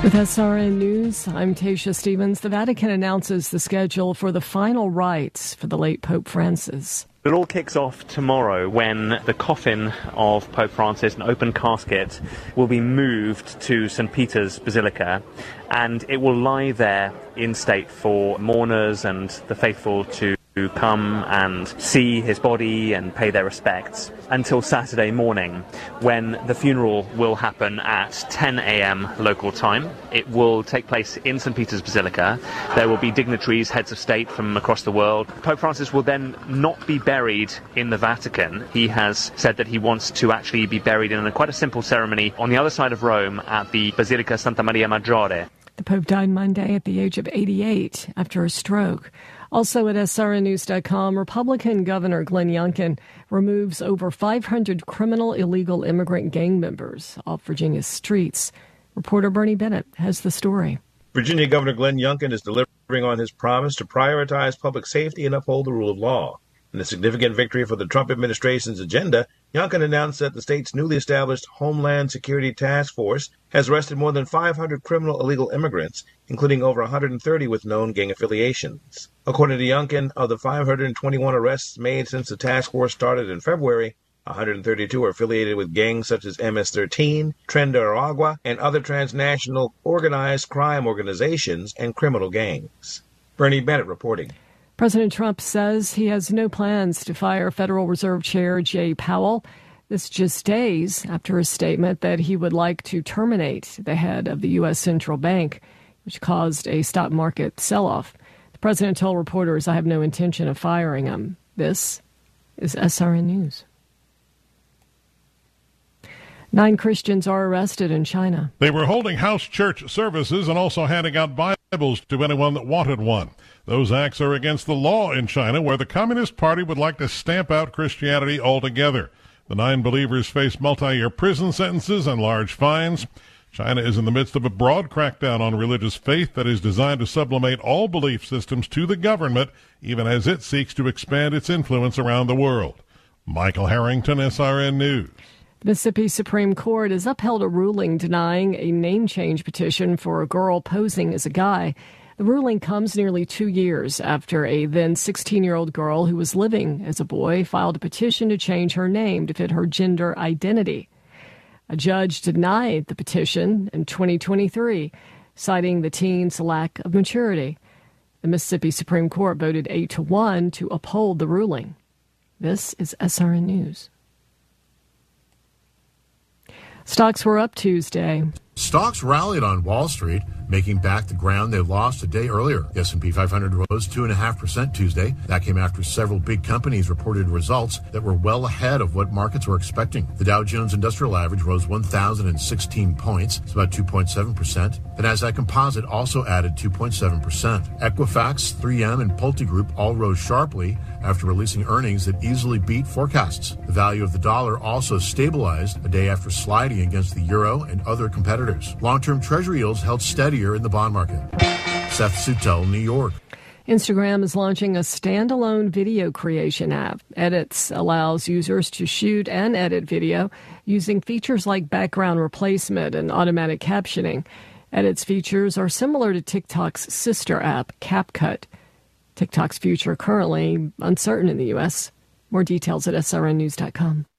With SRN News, I'm Tasha Stevens. The Vatican announces the schedule for the final rites for the late Pope Francis. It all kicks off tomorrow when the coffin of Pope Francis, an open casket, will be moved to St. Peter's Basilica, and it will lie there in state for mourners and the faithful to come and see his body and pay their respects until Saturday morning, when the funeral will happen at 10 a.m. local time. It will take place in St. Peter's Basilica. There will be dignitaries, heads of state from across the world. Pope Francis will then not be buried in the Vatican. He has said that he wants to actually be buried in quite a simple ceremony on the other side of Rome at the Basilica Santa Maria Maggiore. The Pope died Monday at the age of 88 after a stroke. Also at srnnews.com, Republican Governor Glenn Youngkin removes over 500 criminal illegal immigrant gang members off Virginia's streets. Reporter Bernie Bennett has the story. Virginia Governor Glenn Youngkin is delivering on his promise to prioritize public safety and uphold the rule of law. In a significant victory for the Trump administration's agenda, Youngkin announced that the state's newly established Homeland Security Task Force has arrested more than 500 criminal illegal immigrants, including over 130 with known gang affiliations. According to Youngkin, of the 521 arrests made since the task force started in February, 132 are affiliated with gangs such as MS-13, Tren de Aragua, and other transnational organized crime organizations and criminal gangs. Bernie Bennett reporting. President Trump says he has no plans to fire Federal Reserve Chair Jay Powell. This just days after a statement that he would like to terminate the head of the U.S. Central Bank, which caused a stock market sell-off. The president told reporters, "I have no intention of firing him." This is SRN News. 9 Christians are arrested in China. They were holding house church services and also handing out Bibles to anyone that wanted one. Those acts are against the law in China, where the Communist Party would like to stamp out Christianity altogether. The 9 believers face multi-year prison sentences and large fines. China is in the midst of a broad crackdown on religious faith that is designed to sublimate all belief systems to the government, even as it seeks to expand its influence around the world. Michael Harrington, SRN News. The Mississippi Supreme Court has upheld a ruling denying a name change petition for a girl posing as a guy. The ruling comes nearly 2 years after a then 16-year-old girl who was living as a boy filed a petition to change her name to fit her gender identity. A judge denied the petition in 2023, citing the teen's lack of maturity. The Mississippi Supreme Court voted 8-1 to uphold the ruling. This is SRN News. Stocks were up Tuesday. Stocks rallied on Wall Street, making back the ground they lost a day earlier. The S&P 500 rose 2.5% Tuesday. That came after several big companies reported results that were well ahead of what markets were expecting. The Dow Jones Industrial Average rose 1,016 points. It's about 2.7%. The Nasdaq Composite also added 2.7%. Equifax, 3M, and PulteGroup all rose sharply after releasing earnings that easily beat forecasts. The value of the dollar also stabilized a day after sliding against the euro and other competitors. Long-term Treasury yields held steadier in the bond market. Seth Sutel, New York. Instagram is launching a standalone video creation app. Edits allows users to shoot and edit video using features like background replacement and automatic captioning. Edits features are similar to TikTok's sister app, CapCut. TikTok's future currently uncertain in the U.S. More details at srnnews.com.